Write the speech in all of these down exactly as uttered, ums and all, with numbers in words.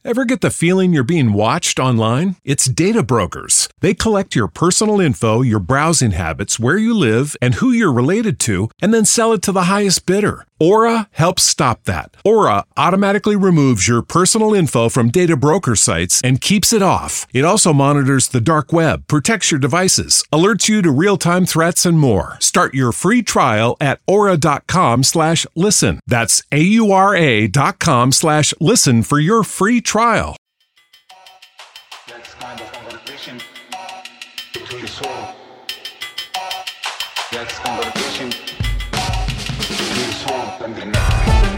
Ever get the feeling you're being watched online? It's Data Brokers. They collect your personal info, your browsing habits, where you live, and who you're related to, and then sell it to the highest bidder. Aura helps stop that. Aura automatically removes your personal info from data broker sites and keeps it off. It also monitors the dark web, protects your devices, alerts you to real-time threats, and more. Start your free trial at aura.com slash listen. That's A-U-R-A dot com slash listen for your free trial. That's kind of conversation between the soul. That's conversation between the soul and the mind.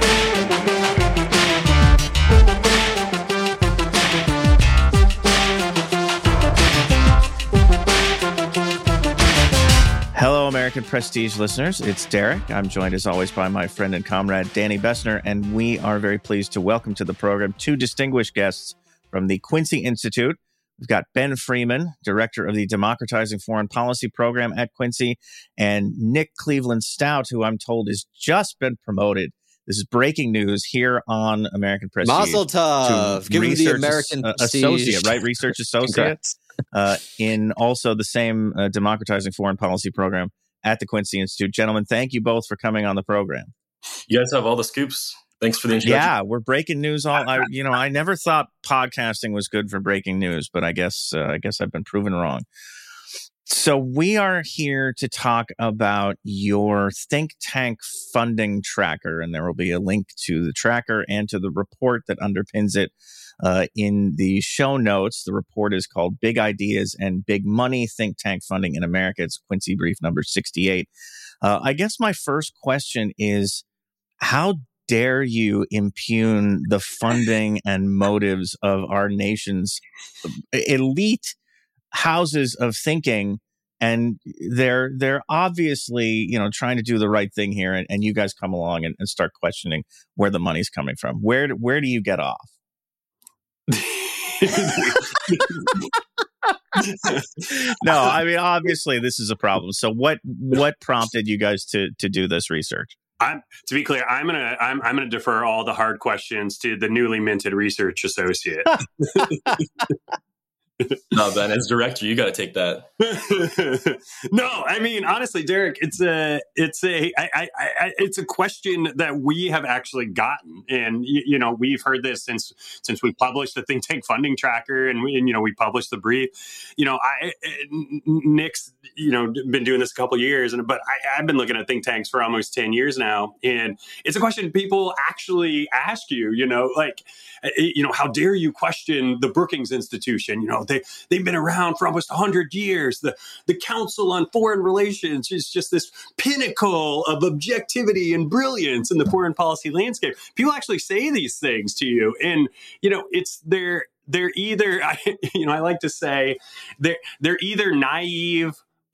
Hello, American Prestige listeners. It's Derek. I'm joined as always by my friend and comrade, Danny Bessner, and we are very pleased to welcome to the program two distinguished guests from the Quincy Institute. We've got Ben Freeman, director of the Democratizing Foreign Policy Program at Quincy, and Nick Cleveland Stout, who I'm told has just been promoted. This is breaking news here on American Prestige. Mazel tov. Give me the American uh, Prestige. Associate, right? Research Associate. Uh, in also the same uh, Democratizing Foreign Policy Program at the Quincy Institute. Gentlemen, thank you both for coming on the program. You guys have all the scoops. Thanks for the introduction. Yeah, we're breaking news. All I, you know, I never thought podcasting was good for breaking news, but I guess uh, I guess I've been proven wrong. So we are here to talk about your think tank funding tracker, and there will be a link to the tracker and to the report that underpins it uh, in the show notes. The report is called Big Ideas and Big Money, Think Tank Funding in America. It's Quincy Brief number sixty-eight. Uh, I guess my first question is, how dare you impugn the funding and motives of our nation's elite houses of thinking? And they're they're obviously, you know, trying to do the right thing here, and, and you guys come along and, and start questioning where the money's coming from. Where where do you get off? No, I mean, obviously this is a problem. So what what prompted you guys to to do this research? I'm, to be clear, I'm gonna I'm I'm gonna defer all the hard questions to the newly minted research associate. No, Ben, as director, you got to take that. No, I mean, honestly, Derek, it's a, it's a, I, I, I, it's a question that we have actually gotten, and you, you know, we've heard this since since we published the Think Tank Funding Tracker, and, we, and you know, we published the brief. You know, I, Nick's, you know, been doing this a couple of years, and but I, I've been looking at think tanks for almost ten years now, and it's a question people actually ask you. You know, like, you know, how dare you question the Brookings Institution? You know, they they've been around for almost one hundred years. The the Council on Foreign Relations is just this pinnacle of objectivity and brilliance in the foreign policy landscape. People actually say these things to you, and you know, it's they're they're either I, you know I like to say they're they're either naive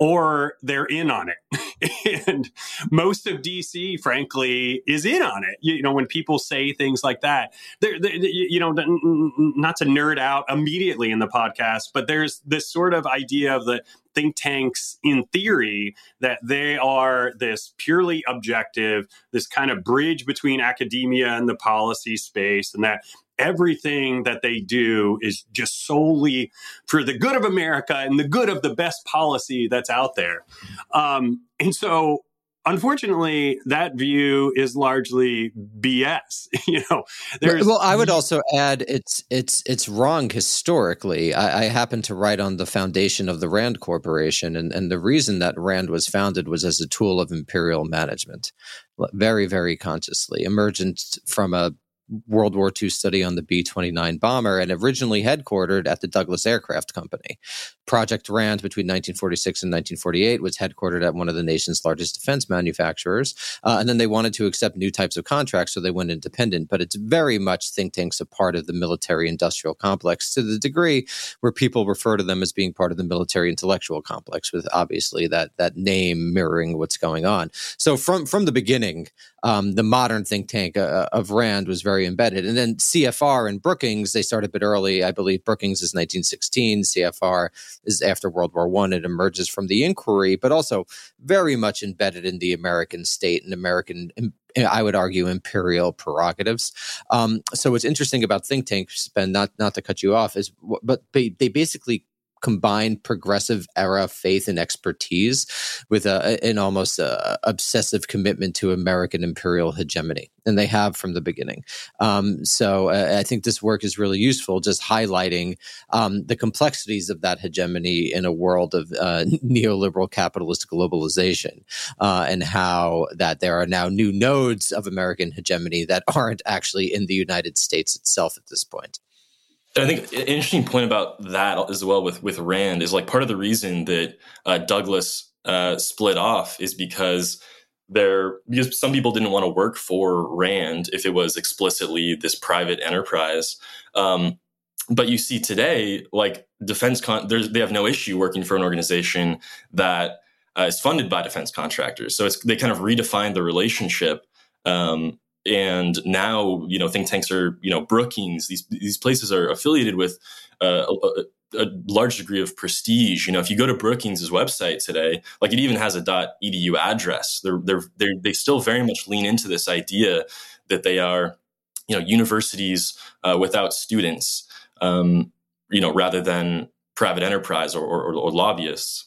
or they're in on it. And most of D C, frankly, is in on it. You, you know, when people say things like that, they're, they're, you know, not to nerd out immediately in the podcast, but there's this sort of idea of the think tanks in theory that they are this purely objective, this kind of bridge between academia and the policy space, and that everything that they do is just solely for the good of America and the good of the best policy that's out there. Um, and so, unfortunately, that view is largely B S. You know, there's well, I would also add it's it's it's wrong historically. I, I happen to write on the foundation of the Rand Corporation, and, and the reason that Rand was founded was as a tool of imperial management, very, very consciously emergent from a World War Two study on the B twenty-nine bomber, and originally headquartered at the Douglas Aircraft Company. Project Rand between nineteen forty-six and nineteen forty-eight was headquartered at one of the nation's largest defense manufacturers. Uh, and then they wanted to accept new types of contracts, so they went independent. But it's very much think tanks a part of the military industrial complex, to the degree where people refer to them as being part of the military intellectual complex, with obviously that that name mirroring what's going on. So from, from the beginning, um, the modern think tank uh, of Rand was very very embedded. And then C F R and Brookings, they start a bit early. I believe Brookings is nineteen sixteen. C F R is after World War One. It emerges from the inquiry, but also very much embedded in the American state and American, I would argue, imperial prerogatives. Um, so what's interesting about think tanks, Ben, not, not to cut you off, is but they, they basically combine progressive era faith and expertise with a, an almost a obsessive commitment to American imperial hegemony. And they have from the beginning. Um, so uh, I think this work is really useful, just highlighting um, the complexities of that hegemony in a world of uh, neoliberal capitalist globalization, uh, and how that there are now new nodes of American hegemony that aren't actually in the United States itself at this point. I think an interesting point about that as well with, with Rand is like part of the reason that uh, Douglass uh, split off is because there because some people didn't want to work for Rand if it was explicitly this private enterprise. Um, but you see today, like defense, con- they have no issue working for an organization that uh, is funded by defense contractors. So it's, they kind of redefined the relationship. Um, And now, you know, think tanks are, you know, Brookings, these these places are affiliated with uh, a, a large degree of prestige. You know, if you go to Brookings' website today, like it even has a .edu address. They're, they're, they're, they still very much lean into this idea that they are, you know, universities uh, without students, um, you know, rather than private enterprise or, or, or lobbyists.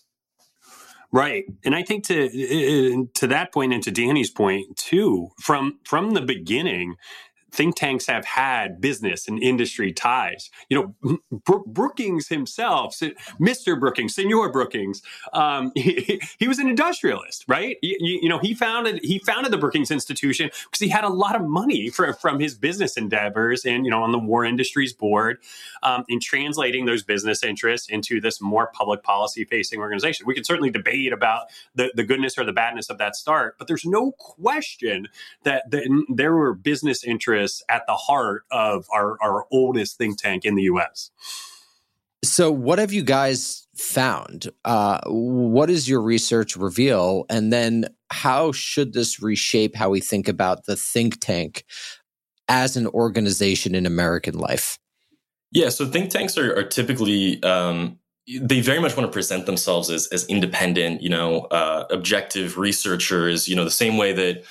Right. And I think to to that point and to Danny's point too, from from the beginning, think tanks have had business and industry ties. You know, Bro- Brookings himself, Mister Brookings, Senor Brookings, um, he, he was an industrialist, right? You, you know, he founded he founded the Brookings Institution because he had a lot of money for, from his business endeavors and, you know, on the War Industries Board, um, in translating those business interests into this more public policy facing organization. We can certainly debate about the, the goodness or the badness of that start, but there's no question that, that there were business interests at the heart of our, our oldest think tank in the U S. So what have you guys found? Uh, what does your research reveal? And then how should this reshape how we think about the think tank as an organization in American life? Yeah, so think tanks are, are typically, um, they very much want to present themselves as, as independent, you know, uh, objective researchers, you know, the same way that,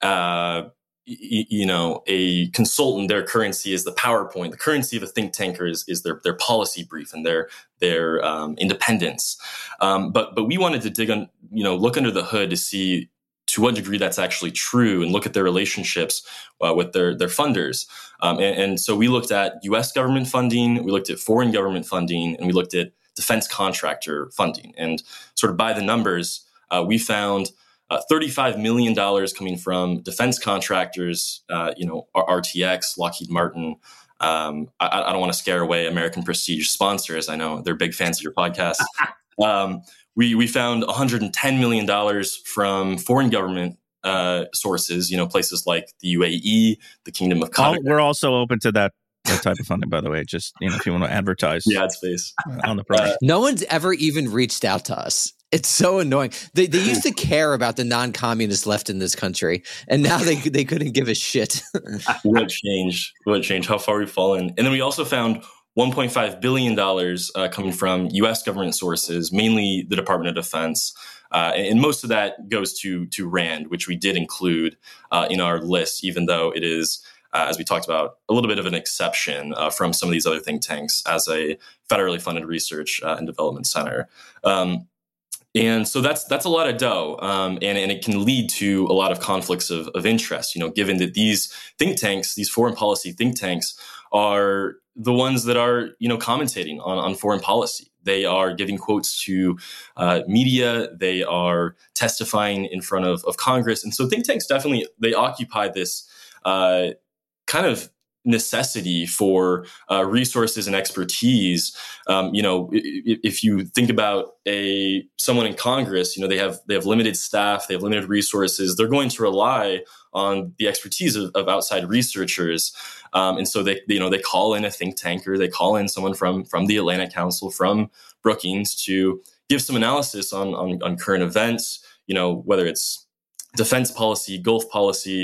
uh, you know, a consultant, their currency is the PowerPoint. The currency of a think tanker is, is their, their policy brief and their their um, independence. Um, but but we wanted to dig on, you know, look under the hood to see to what degree that's actually true and look at their relationships uh, with their their funders. Um, and, and so we looked at U S government funding, we looked at foreign government funding, and we looked at defense contractor funding. And sort of by the numbers, uh, we found Uh, thirty-five million dollars coming from defense contractors, uh, you know, R T X, Lockheed Martin. Um, I, I don't want to scare away American Prestige sponsors. I know they're big fans of your podcast. um, we we found one hundred ten million dollars from foreign government uh, sources, you know, places like the U A E, the Kingdom of Qatar. We're also open to that. That type of funding, by the way, just, you know, if you want to advertise yeah, it's space on the product. No one's ever even reached out to us. It's so annoying. They they used to care about the non-communist left in this country, and now they they couldn't give a shit. What changed? What changed? How far we've fallen? And then we also found one point five billion dollars uh, coming from U S government sources, mainly the Department of Defense. Uh, and most of that goes to to Rand, which we did include uh, in our list, even though it is, Uh, as we talked about, a little bit of an exception uh, from some of these other think tanks as a federally funded research uh, and development center. Um, and so that's that's a lot of dough, um, and, and it can lead to a lot of conflicts of, of interest, you know, given that these think tanks, these foreign policy think tanks, are the ones that are, you know, commentating on, on foreign policy. They are giving quotes to uh, media. They are testifying in front of, of Congress. And so think tanks definitely, they occupy this uh kind of necessity for uh, resources and expertise. Um, you know, if, if you think about a someone in Congress, you know, they have they have limited staff, they have limited resources. They're going to rely on the expertise of, of outside researchers, um, and so they you know they call in a think tanker, they call in someone from from the Atlantic Council, from Brookings, to give some analysis on on, on current events. You know, whether it's defense policy, Gulf policy,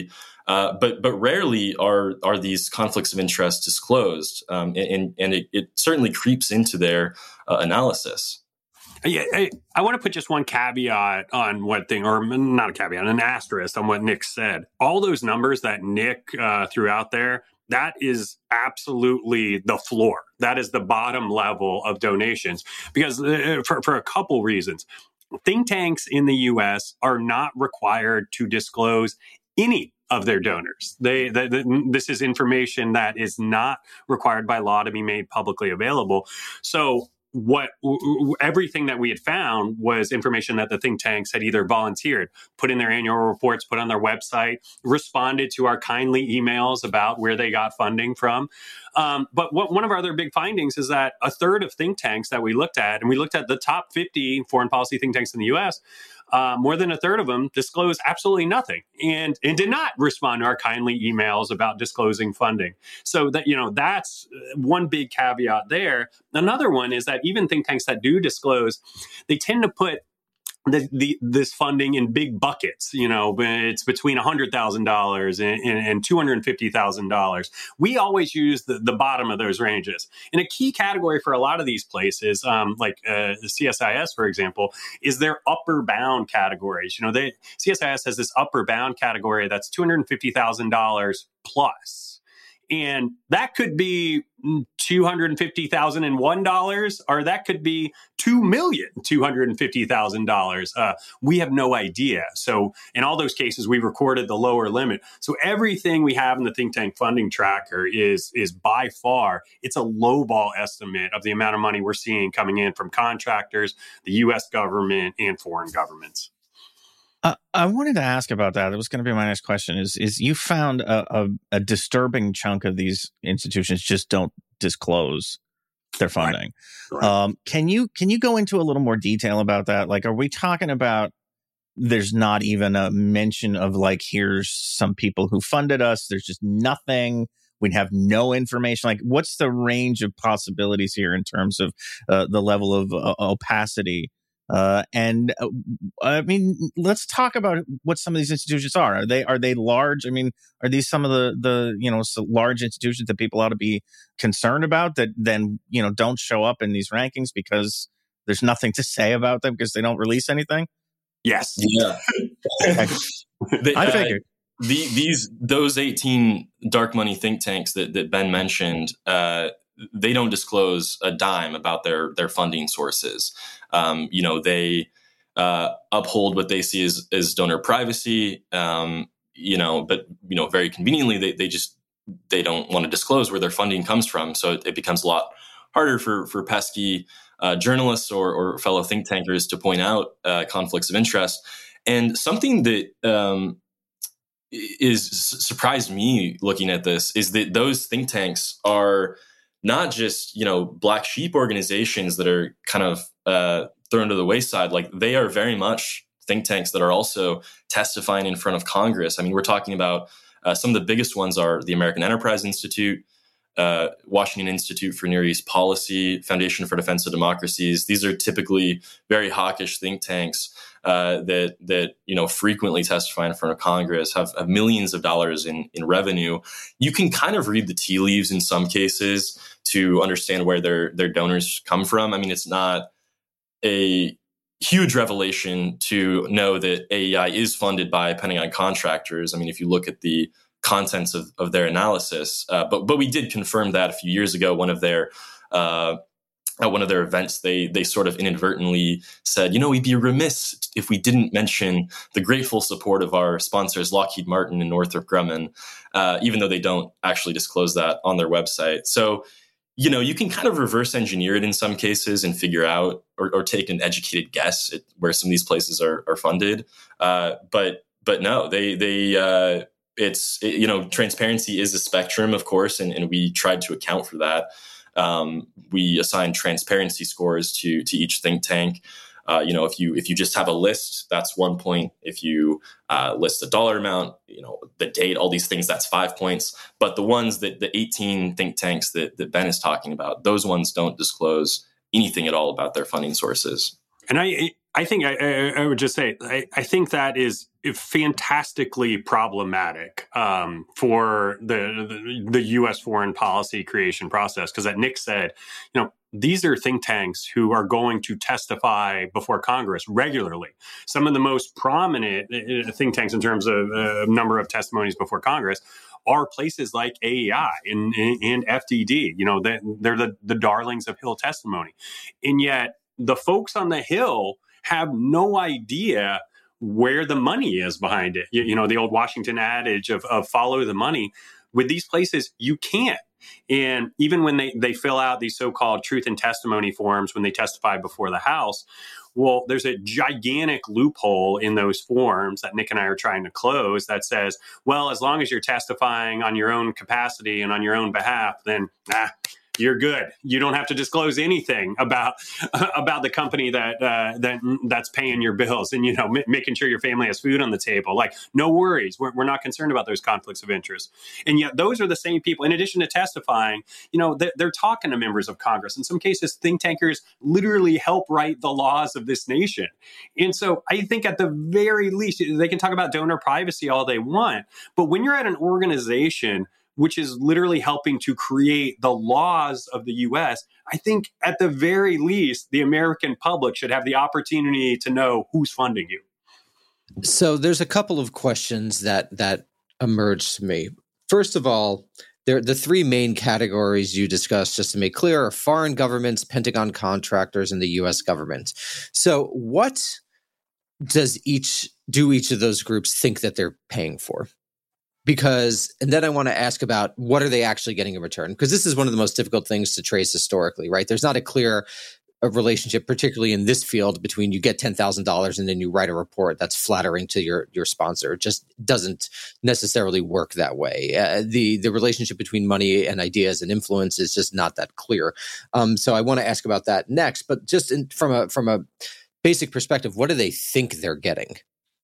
Uh, but but rarely are are these conflicts of interest disclosed, um, and and it, it certainly creeps into their uh, analysis. Yeah, I, I want to put just one caveat on what thing, or not a caveat, an asterisk on what Nick said. All those numbers that Nick uh, threw out there, that is absolutely the floor. That is the bottom level of donations, because uh, for, for a couple reasons. Think tanks in the U S are not required to disclose any of their donors. They, they, they, this is information that is not required by law to be made publicly available. So what everything that we had found was information that the think tanks had either volunteered, put in their annual reports, put on their website, responded to our kindly emails about where they got funding from. Um, but what, one of our other big findings is that a third of think tanks that we looked at, and we looked at the top fifty foreign policy think tanks in the U S, Uh, more than a third of them disclosed absolutely nothing and, and did not respond to our kindly emails about disclosing funding. So that, you know, that's one big caveat there. Another one is that even think tanks that do disclose, they tend to put The, the, this funding in big buckets. You know, it's between one hundred thousand dollars and, and, and two hundred fifty thousand dollars. We always use the, the bottom of those ranges. And a key category for a lot of these places, um, like uh, the C S I S, for example, is their upper bound categories. You know, they, C S I S has this upper bound category that's two hundred fifty thousand dollars plus. And that could be two hundred fifty thousand one dollars, or that could be two million two hundred fifty thousand dollars. Uh, we have no idea. So in all those cases, we recorded the lower limit. So everything we have in the think tank funding tracker is, is by far, it's a lowball estimate of the amount of money we're seeing coming in from contractors, the U S government, and foreign governments. Uh, I wanted to ask about that. That was going to be my next question. Is is you found a, a, a disturbing chunk of these institutions just don't disclose their funding. Right. Right. Um, can you can you go into a little more detail about that? Like, are we talking about there's not even a mention of like, here's some people who funded us. There's just nothing. We have no information. Like, what's the range of possibilities here in terms of uh, the level of uh, opacity? Uh, and uh, I mean, let's talk about what some of these institutions are. Are they are they large? I mean, are these some of the the you know so large institutions that people ought to be concerned about that then you know don't show up in these rankings because there's nothing to say about them because they don't release anything? Yes. Yeah. they, I figured. Uh, the, these those eighteen dark money think tanks that that Ben mentioned. Uh, they don't disclose a dime about their their funding sources. Um, you know, they uh, uphold what they see as, as donor privacy. Um, you know, but you know, very conveniently, they they just they don't want to disclose where their funding comes from. So it, it becomes a lot harder for for pesky uh, journalists or, or fellow think tankers to point out uh, conflicts of interest. And something that um, is surprised me looking at this is that those think tanks are not just, you know, black sheep organizations that are kind of uh, thrown to the wayside. Like, they are very much think tanks that are also testifying in front of Congress. I mean, we're talking about uh, some of the biggest ones are the American Enterprise Institute, uh, Washington Institute for Near East Policy, Foundation for Defense of Democracies. These are typically very hawkish think tanks uh, that that you know frequently testify in front of Congress, have, have millions of dollars in in revenue. You can kind of read the tea leaves in some cases to understand where their their donors come from. I mean, it's not a huge revelation to know that A E I is funded by Pentagon contractors. I mean, if you look at the contents of, of their analysis, uh, but but we did confirm that a few years ago. One of their uh, at one of their events, they they sort of inadvertently said, you know, we'd be remiss if we didn't mention the grateful support of our sponsors, Lockheed Martin and Northrop Grumman, uh, even though they don't actually disclose that on their website. So, you know, you can kind of reverse engineer it in some cases and figure out or, or take an educated guess at where some of these places are, are funded. Uh, but but no, they they uh, it's it, you know, transparency is a spectrum, of course, and, and we tried to account for that. Um, we assign transparency scores to to each think tank. Uh, you know, if you if you just have a list, that's one point. If you uh, list a dollar amount, you know, the date, all these things, that's five points. But the ones that the eighteen think tanks that, that Ben is talking about, those ones don't disclose anything at all about their funding sources. And I I think I, I would just say I, I think that is fantastically problematic um, for the, the the U S foreign policy creation process. Because, as Nick said, you know, these are think tanks who are going to testify before Congress regularly. Some of the most prominent think tanks in terms of uh, number of testimonies before Congress are places like A E I and, and F D D. You know, they're, they're the, the darlings of Hill testimony. And yet the folks on the Hill have no idea where the money is behind it. You, you know, the old Washington adage of, of follow the money. With these places, you can't. And even when they, they fill out these so-called truth and testimony forms when they testify before the House, well, there's a gigantic loophole in those forms that Nick and I are trying to close that says, well, as long as you're testifying on your own capacity and on your own behalf, then ah, you're good. You don't have to disclose anything about about the company that uh, that that's paying your bills and, you know, m- making sure your family has food on the table. Like, no worries. We're, we're not concerned about those conflicts of interest. And yet those are the same people, in addition to testifying, you know, they're, they're talking to members of Congress. In some cases, think tankers literally help write the laws of this nation. And so I think at the very least, they can talk about donor privacy all they want. But when you're at an organization which is literally helping to create the laws of the U S, I think at the very least, the American public should have the opportunity to know who's funding you. So there's a couple of questions that that emerged to me. First of all, there the three main categories you discussed, just to make clear, are foreign governments, Pentagon contractors, and the U S government. So what does each do each of those groups think that they're paying for? Because, and then I want to ask about what are they actually getting in return? Because this is one of the most difficult things to trace historically, right? There's not a clear a relationship, particularly in this field, between you get ten thousand dollars and then you write a report that's flattering to your, your sponsor. It just doesn't necessarily work that way. Uh, the, the relationship between money and ideas and influence is just not that clear. Um, so I want to ask about that next, but just in, from a, from a basic perspective, what do they think they're getting?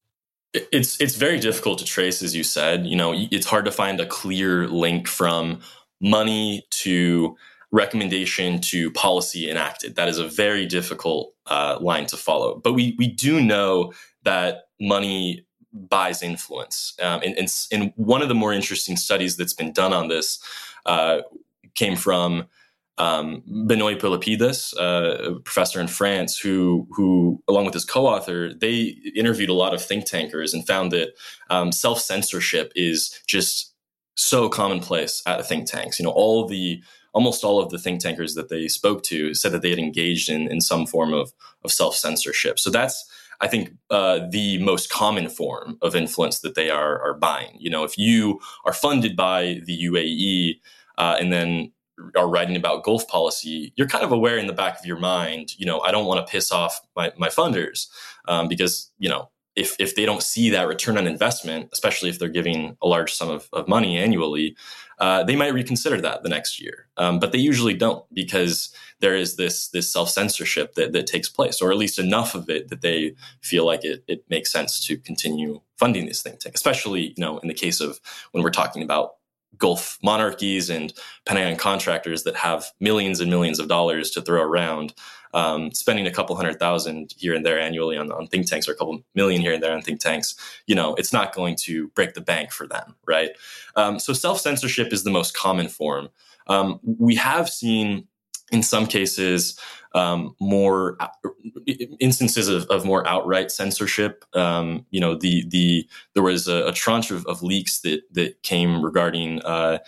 It's it's very difficult to trace, as you said. You know, it's hard to find a clear link from money to recommendation to policy enacted. That is a very difficult uh, line to follow. But we we do know that money buys influence. Um, and, and, and one of the more interesting studies that's been done on this uh, came from Um, Benoit Pilipides, uh, a professor in France, who, who, along with his co-author, they interviewed a lot of think tankers and found that um, self-censorship is just so commonplace at think tanks. You know, all the almost all of the think tankers that they spoke to said that they had engaged in, in some form of, of self-censorship. So that's, I think, uh, the most common form of influence that they are, are buying. You know, if you are funded by the U A E uh, and then are writing about Gulf policy, you're kind of aware in the back of your mind, you know, I don't want to piss off my, my funders um, because, you know, if if they don't see that return on investment, especially if they're giving a large sum of, of money annually, uh, they might reconsider that the next year. Um, but they usually don't, because there is this this self-censorship that, that takes place, or at least enough of it that they feel like it, it makes sense to continue funding these think tanks, especially, you know, in the case of when we're talking about Gulf monarchies and Pentagon contractors that have millions and millions of dollars to throw around. Um, spending a couple hundred thousand here and there annually on, on think tanks, or a couple million here and there on think tanks, you know, it's not going to break the bank for them, right? Um, so self-censorship is the most common form. Um, we have seen in some cases um, more instances of, of more outright censorship. Um, you know, the the there was a, a tranche of, of leaks that that came regarding uh,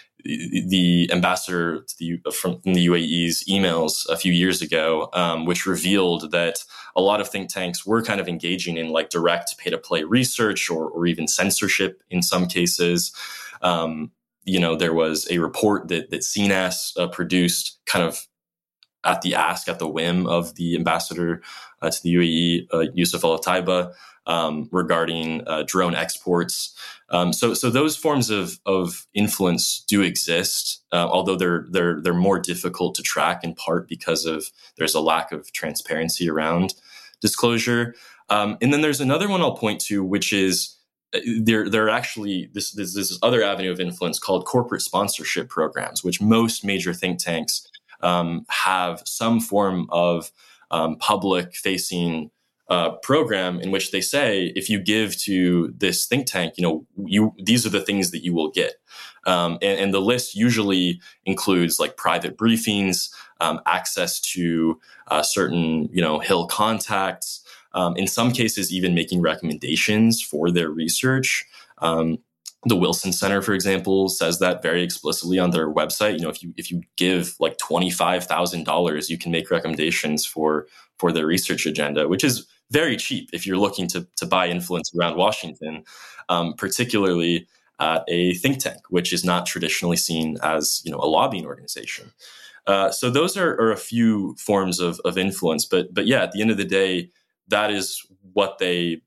the ambassador to the, from, from the U A E's emails a few years ago, um, which revealed that a lot of think tanks were kind of engaging in like direct pay-to-play research, or, or even censorship in some cases. Um, you know, there was a report that that C N A S uh, produced, kind of at the ask, at the whim of the ambassador uh, to the U A E, uh, Yusuf El-Taiba, um, regarding uh, drone exports. Um, so, so those forms of of influence do exist, uh, although they're they're they're more difficult to track, in part because of there's a lack of transparency around disclosure. Um, and then there's another one I'll point to, which is there there are actually this this this other avenue of influence called corporate sponsorship programs, which most major think tanks um, have some form of um, public facing uh, program in which they say, if you give to this think tank, you know, you these are the things that you will get. Um, and, and the list usually includes like private briefings, um, access to uh, certain, you know, Hill contacts, um, in some cases, even making recommendations for their research. Um, the Wilson Center, for example, says that very explicitly on their website. You know, if you if you give like twenty-five thousand dollars, you can make recommendations for for their research agenda, which is very cheap if you're looking to to buy influence around Washington, um, particularly at a think tank, which is not traditionally seen as, you know, a lobbying organization. Uh, so those are, are a few forms of, of influence. But but yeah, at the end of the day, that is what they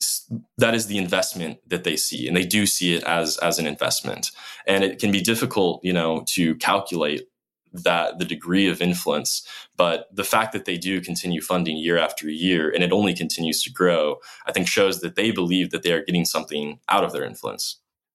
that is the investment that they see, and they do see it as as an investment. And it can be difficult, you know, to calculate that the degree of influence, but the fact that they do continue funding year after year, and it only continues to grow, I think shows that they believe that they are getting something out of their influence.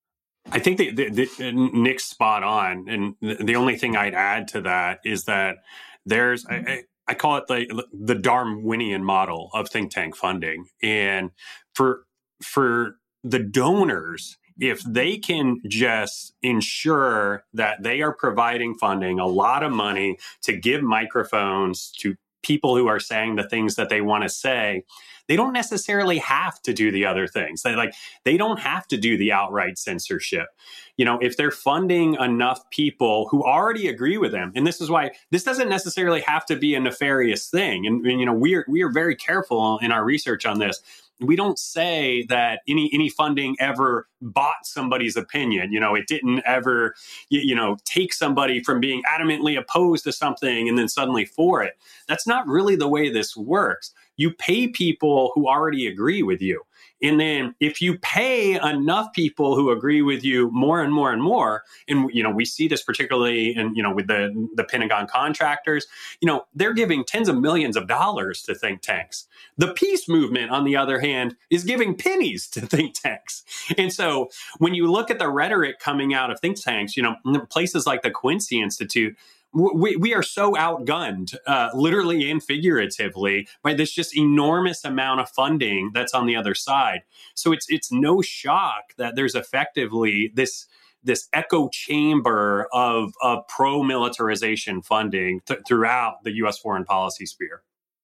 I think that, that, that Nick's spot on, and the only thing I'd add to that is that there's, I, I call it the the Darwinian model of think tank funding, and for for the donors, if they can just ensure that they are providing funding, a lot of money to give microphones to people who are saying the things that they want to say, they don't necessarily have to do the other things. They like they don't have to do the outright censorship. You know, if they're funding enough people who already agree with them, and this is why this doesn't necessarily have to be a nefarious thing. And, and you know, we are we are very careful in our research on this. We don't say that any any funding ever bought somebody's opinion. You know, it didn't ever, you, you know, take somebody from being adamantly opposed to something and then suddenly for it. That's not really the way this works. You pay people who already agree with you. And then if you pay enough people who agree with you more and more and more, and, you know, we see this particularly in, you know, with the, the Pentagon contractors, you know, they're giving tens of millions of dollars to think tanks. The peace movement, on the other hand, is giving pennies to think tanks. And so when you look at the rhetoric coming out of think tanks, you know, places like the Quincy Institute, We, we are so outgunned, uh, literally and figuratively, by this just enormous amount of funding that's on the other side. So it's it's no shock that there's effectively this this echo chamber of, of pro-militarization funding th- throughout the U S foreign policy sphere.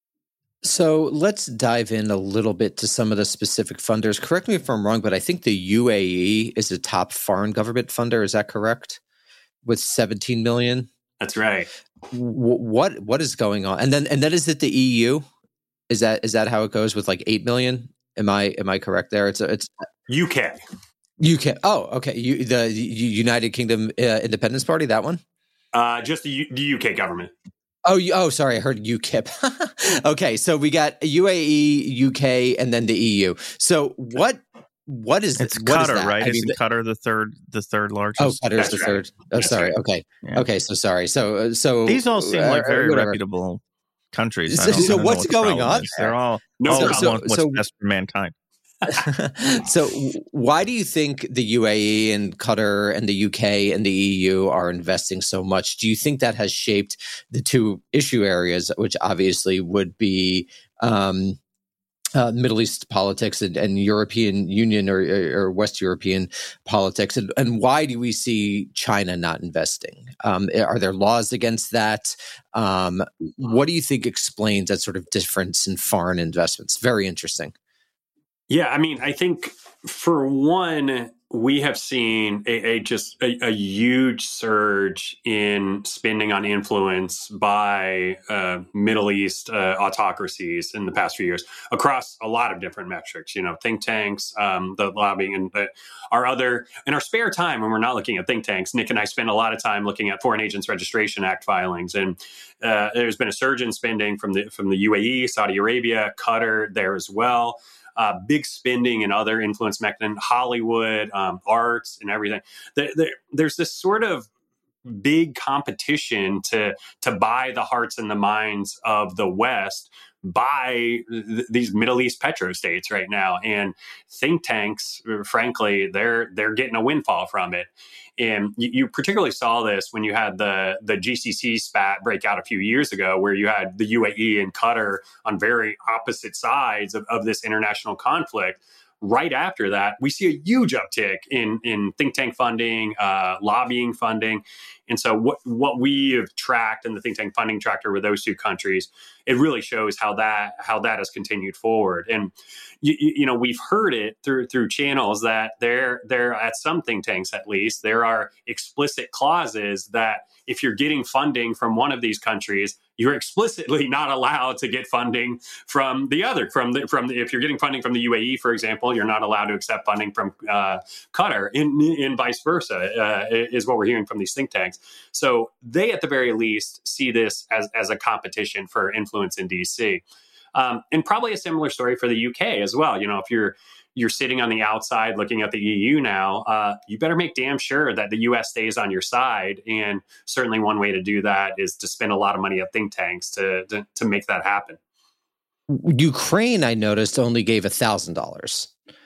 So let's dive in a little bit to some of the specific funders. Correct me if I'm wrong, but I think the U A E is the top foreign government funder. Is that correct? With seventeen million? That's right. What what is going on? And then and then is it the E U? Is that is that how it goes with like eight million? Am I am I correct there? It's a, it's U K. U K. Oh, okay. You, the United Kingdom uh, Independence Party, that one? Uh, just the, U, the U K government. Oh, you, oh, sorry, I heard U KIP. Okay, so we got U A E, U K, and then the E U. So what? What is it's what Qatar, is right? I mean, Isn't Qatar the third, the third largest? Oh, Qatar is the right. third. Oh, That's sorry. right. Okay, Yeah. okay. So sorry. So so These all seem like uh, very whatever. reputable countries. I So- don't- so I don't know what's what the going problem on is. They're all, No all problem. So- want what's so- best for mankind. So why do you think the U A E and Qatar and the U K and the E U are investing so much? Do you think that has shaped the two issue areas, which obviously would be um, uh, Middle East politics and, and European Union or, or West European politics? And, and why do we see China not investing? Um, are there laws against that? Um, what do you think explains that sort of difference in foreign investments? Very interesting. Yeah, I mean, I think for one, we have seen a, a just a, a huge surge in spending on influence by uh, Middle East uh, autocracies in the past few years across a lot of different metrics. You know, think tanks, um, the lobbying, and uh, our other in our spare time when we're not looking at think tanks. Nick and I spend a lot of time looking at Foreign Agents Registration Act filings, and uh, there's been a surge in spending from the from the U A E, Saudi Arabia, Qatar there as well. Uh, big spending and other influence mechanisms, Hollywood, um, arts, and everything. There, there, there's this sort of big competition to to buy the hearts and the minds of the West by th- these Middle East petrostates right now. And think tanks, frankly, they're they're getting a windfall from it. And you, you particularly saw this when you had the, the G C C spat break out a few years ago, where you had the U A E and Qatar on very opposite sides of, of this international conflict. Right after that, we see a huge uptick in, in think tank funding, uh, lobbying funding. And so what, what we have tracked in the think tank funding tracker with those two countries, it really shows how that how that has continued forward. And, you, you know, we've heard it through through channels that there, there at some think tanks, at least, there are explicit clauses that if you're getting funding from one of these countries, you're explicitly not allowed to get funding from the other. From the, from the, if you're getting funding from the U A E, for example, you're not allowed to accept funding from uh, Qatar, and, and vice versa, uh, is what we're hearing from these think tanks. So they, at the very least, see this as, as a competition for influence in D C. Um, and probably a similar story for the U K as well. You know, if you're you're sitting on the outside looking at the E U now, uh, you better make damn sure that the U S stays on your side. And certainly one way to do that is to spend a lot of money at think tanks to to, to make that happen. Ukraine, I noticed, only gave one thousand dollars.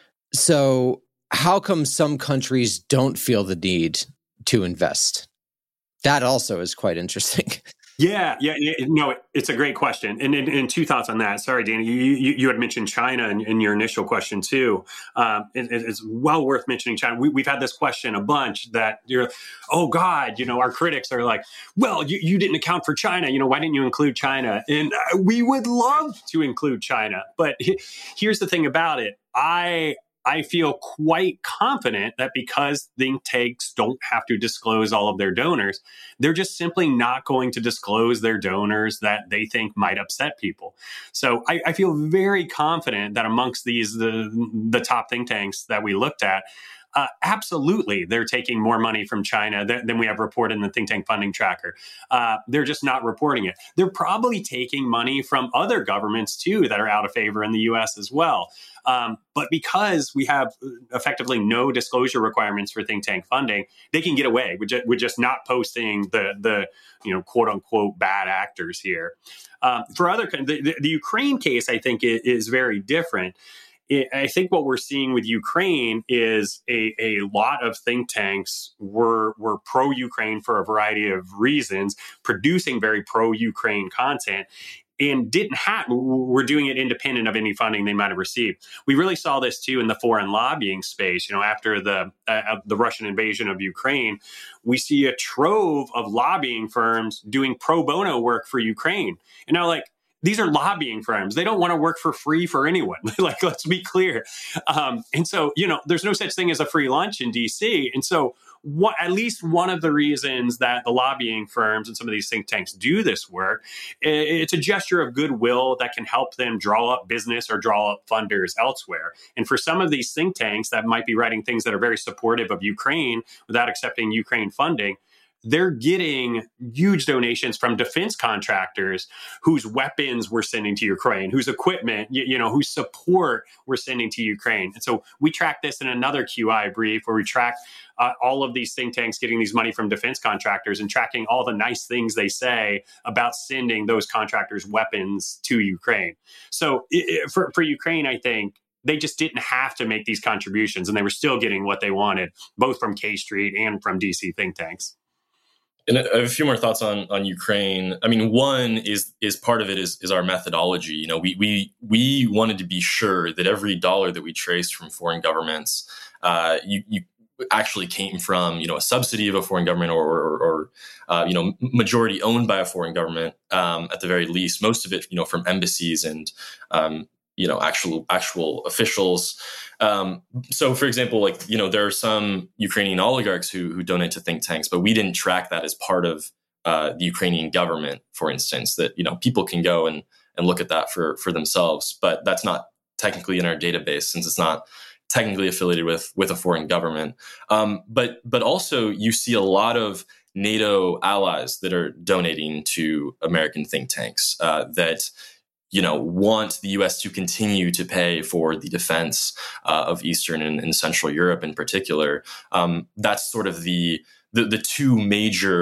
So how come some countries don't feel the need to invest? That also is quite interesting. Yeah, yeah, yeah, no, it's a great question. And, and, and two thoughts on that. Sorry, Danny, you, you, you had mentioned China in, in your initial question too. Um, it, it's well worth mentioning China. We, we've had this question a bunch that you're, oh God, you know, our critics are like, well, you, you didn't account for China. You know, why didn't you include China? And we would love to include China. But here's the thing about it. I... I feel quite confident that because think tanks don't have to disclose all of their donors, they're just simply not going to disclose their donors that they think might upset people. So I, I feel very confident that amongst these, the, the top think tanks that we looked at, Uh, absolutely, they're taking more money from China than, than we have reported in the think tank funding tracker. Uh, they're just not reporting it. They're probably taking money from other governments, too, that are out of favor in the U S as well. Um, but because we have effectively no disclosure requirements for think tank funding, they can get away with just, with just not posting the, the you know, quote unquote, bad actors here. Um, for other, the, the Ukraine case, I think, is very different. I think what we're seeing with Ukraine is a, a lot of think tanks were, were pro-Ukraine for a variety of reasons, producing very pro-Ukraine content, and didn't have, were doing it independent of any funding they might have received. We really saw this too in the foreign lobbying space. You know, after the uh, the Russian invasion of Ukraine, we see a trove of lobbying firms doing pro bono work for Ukraine. And now, like, these are lobbying firms. They don't want to work for free for anyone. Like, let's be clear. Um, and so, you know, there's no such thing as a free lunch in D C. And so what, at least one of the reasons that the lobbying firms and some of these think tanks do this work, it's a gesture of goodwill that can help them draw up business or draw up funders elsewhere. And for some of these think tanks that might be writing things that are very supportive of Ukraine without accepting Ukraine funding, they're getting huge donations from defense contractors whose weapons we're sending to Ukraine, whose equipment, you, you know, whose support we're sending to Ukraine. And so we track this in another Q I brief where we track uh, all of these think tanks getting these money from defense contractors and tracking all the nice things they say about sending those contractors weapons to Ukraine. So it, it, for, for Ukraine, I think, they just didn't have to make these contributions, and they were still getting what they wanted, both from K Street and from D C think tanks. And I have a few more thoughts on, on Ukraine. I mean, one is is part of it is, is our methodology. You know, we we we wanted to be sure that every dollar that we traced from foreign governments, uh, you, you actually came from, you know, a subsidy of a foreign government or, or, or uh, you know, majority owned by a foreign government, um, at the very least. Most of it, you know, from embassies and, um, you know, actual actual officials. Um, so, for example, like, you know, there are some Ukrainian oligarchs who who donate to think tanks, but we didn't track that as part of uh, the Ukrainian government, for instance, that, you know, people can go and, and look at that for, for themselves. But that's not technically in our database since it's not technically affiliated with, with a foreign government. Um, but but also you see a lot of NATO allies that are donating to American think tanks uh, that, you know, want the U S to continue to pay for the defense uh, of Eastern and, and Central Europe in particular. Um, that's sort of the, the the two major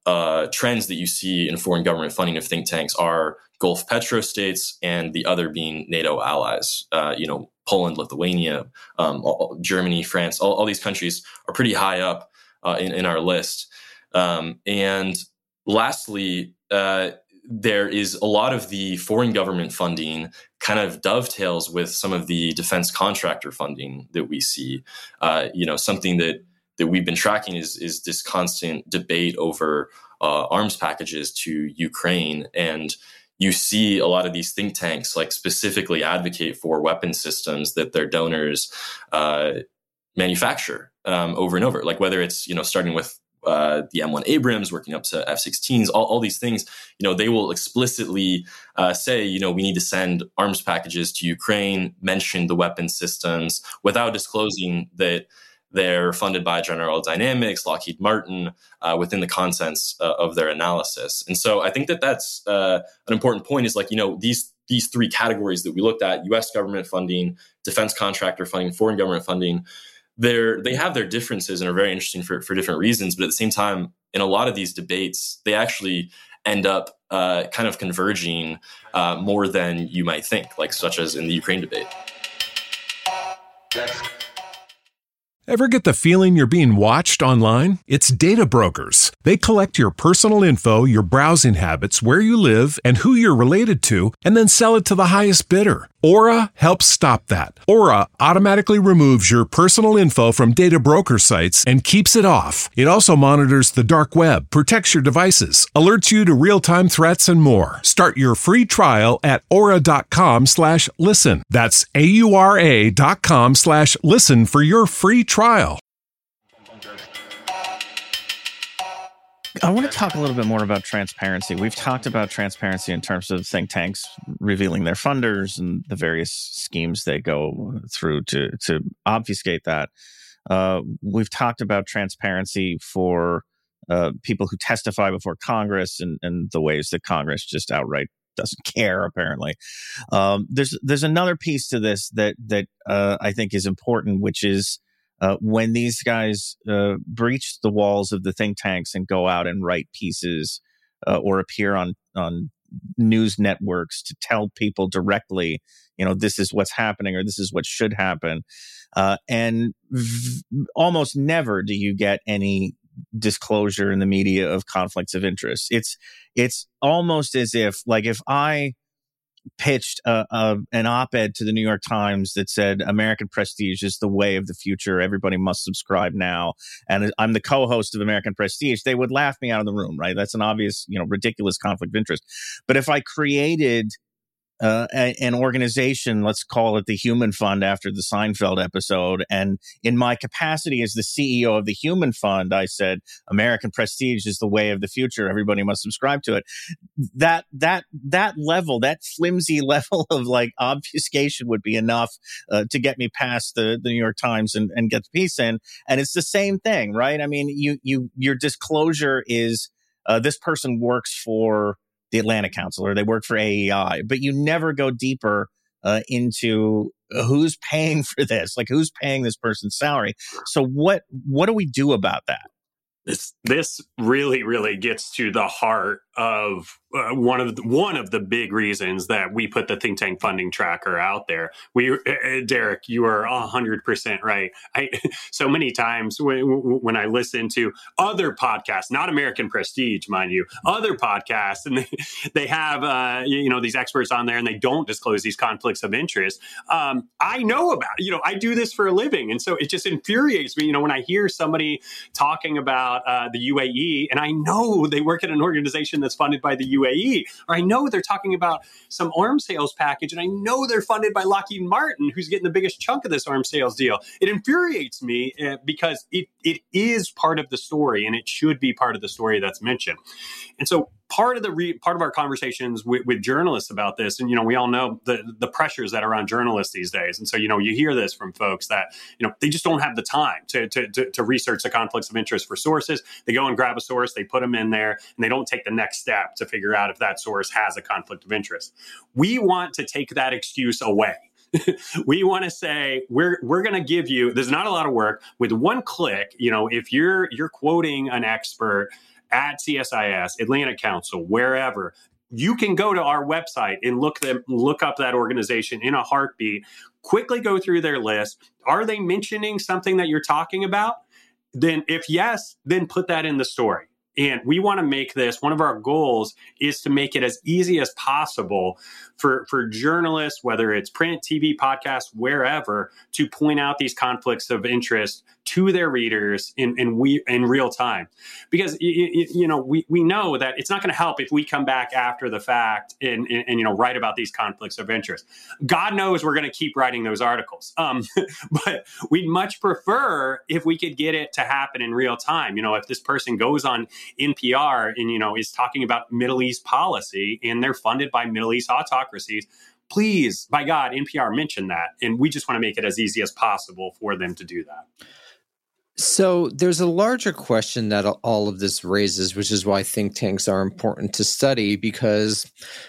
uh, trends that you see in foreign government funding of think tanks are Gulf petrostates and the other being NATO allies. Uh, you know, Poland, Lithuania, um, all, Germany, France, all, all these countries are pretty high up uh, in, in our list. Um, and lastly, uh, there is a lot of the foreign government funding kind of dovetails with some of the defense contractor funding that we see. Uh, you know, something that that we've been tracking is is this constant debate over uh, arms packages to Ukraine, and you see a lot of these think tanks like specifically advocate for weapon systems that their donors uh, manufacture um, over and over. Like whether it's you know starting with uh, the M one Abrams, working up to F sixteens, all, all these things, you know, they will explicitly uh, say, you know, we need to send arms packages to Ukraine, mention the weapon systems without disclosing that they're funded by General Dynamics, Lockheed Martin, uh, within the contents uh, of their analysis. And so I think that that's uh, an important point is like, you know, these these three categories that we looked at, U S government funding, defense contractor funding, foreign government funding, they're, they have their differences and are very interesting for, for different reasons. But at the same time, in a lot of these debates, they actually end up uh, kind of converging uh, more than you might think, like such as in the Ukraine debate. That's Ever get the feeling you're being watched online? It's Data Brokers. They collect your personal info, your browsing habits, where you live, and who you're related to, and then sell it to the highest bidder. Aura helps stop that. Aura automatically removes your personal info from data broker sites and keeps it off. It also monitors the dark web, protects your devices, alerts you to real-time threats, and more. Start your free trial at aura.com slash listen. That's A-U-R-A dot com slash listen for your free trial. I want to talk a little bit more about transparency. We've talked about transparency in terms of think tanks revealing their funders and the various schemes they go through to, to obfuscate that. Uh, we've talked about transparency for uh, people who testify before Congress and, and the ways that Congress just outright doesn't care, apparently. Um, there's there's another piece to this that, that uh, I think is important, which is Uh, when these guys uh, breach the walls of the think tanks and go out and write pieces uh, or appear on, on news networks to tell people directly, you know, this is what's happening or this is what should happen. Uh, and v- almost never do you get any disclosure in the media of conflicts of interest. It's, it's almost as if, like, if I pitched a, a, an op-ed to the New York Times that said American Prestige is the way of the future. Everybody must subscribe now. And I'm the co-host of American Prestige. They would laugh me out of the room, right? That's an obvious, you know, ridiculous conflict of interest. But if I created uh, a, an organization, let's call it the Human Fund after the Seinfeld episode, and in my capacity as the C E O of the Human Fund, I said, American Prestige is the way of the future. Everybody must subscribe to it. That, that, that level, that flimsy level of like obfuscation would be enough uh, to get me past the, the New York Times and, and get the piece in. And it's the same thing, right? I mean, you, you, your disclosure is, uh, this person works for the Atlantic Council or they work for A E I, but you never go deeper uh, into who's paying for this, like who's paying this person's salary. So what, what do we do about that? This this really really gets to the heart of uh, one of the, one of the big reasons that we put the think tank funding tracker out there. We, uh, Derek, you are a hundred percent right. I so many times when when I listen to other podcasts, not American Prestige, mind you, other podcasts, and they, they have uh, you know these experts on there, and they don't disclose these conflicts of interest. Um, I know about it. You know, I do this for a living, and so it just infuriates me. You know, when I hear somebody talking about Uh, the U A E, and I know they work at an organization that's funded by the U A E, or I know they're talking about some arms sales package, and I know they're funded by Lockheed Martin, who's getting the biggest chunk of this arms sales deal. It infuriates me uh, because it it is part of the story, and it should be part of the story that's mentioned. And so part of the re- part of our conversations with, with journalists about this, and you know, we all know the the pressures that are on journalists these days, and so you know, you hear this from folks that you know they just don't have the time to to to, to research the conflicts of interest for sources. They go and grab a source, they put them in there, and they don't take the next step to figure out if that source has a conflict of interest. We want to take that excuse away. We want to say we're we're going to give you. There's not a lot of work with one click. You know, if you're you're quoting an expert at C S I S, Atlantic Council, wherever, you can go to our website and look them look up that organization in a heartbeat. Quickly go through their list. Are they mentioning something that you're talking about? Then if yes, then put that in the story. And we want to make this, one of our goals is to make it as easy as possible for, for journalists, whether it's print, T V, podcast, wherever, to point out these conflicts of interest to their readers in, in, we, in real time. Because, you, you know, we, we know that it's not going to help if we come back after the fact and, and, and, you know, write about these conflicts of interest. God knows we're going to keep writing those articles. Um, but we'd much prefer if we could get it to happen in real time. You know, if this person goes on N P R and, you know, is talking about Middle East policy and they're funded by Middle East autocracies, please, by God, N P R mention that. And we just want to make it as easy as possible for them to do that. So there's a larger question that all of this raises, which is why think tanks are important to study, because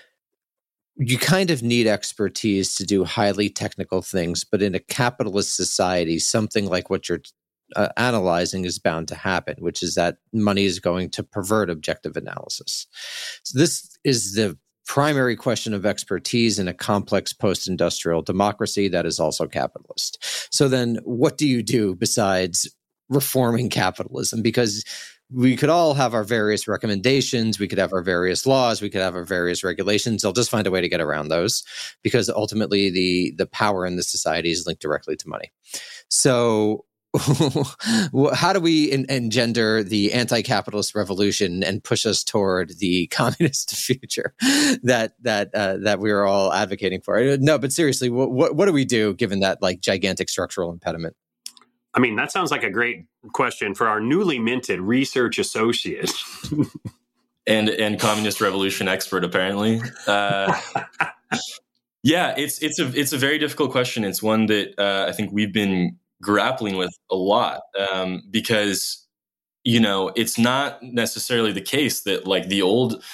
you kind of need expertise to do highly technical things. But in a capitalist society, something like what you're uh, analyzing is bound to happen, which is that money is going to pervert objective analysis. So this is the primary question of expertise in a complex post-industrial democracy that is also capitalist. So then what do you do besides reforming capitalism? Because we could all have our various recommendations, we could have our various laws, we could have our various regulations. They'll just find a way to get around those, because ultimately the the power in the society is linked directly to money. So how do we en- engender the anti-capitalist revolution and push us toward the communist future that that uh, that we are all advocating for? No, but seriously, what, what what do we do given that like gigantic structural impediment? I mean, that sounds like a great question for our newly minted research associate. and and communist revolution expert, apparently. Uh, yeah, it's it's a it's a very difficult question. It's one that uh, I think we've been grappling with a lot, um, because, you know, it's not necessarily the case that like the old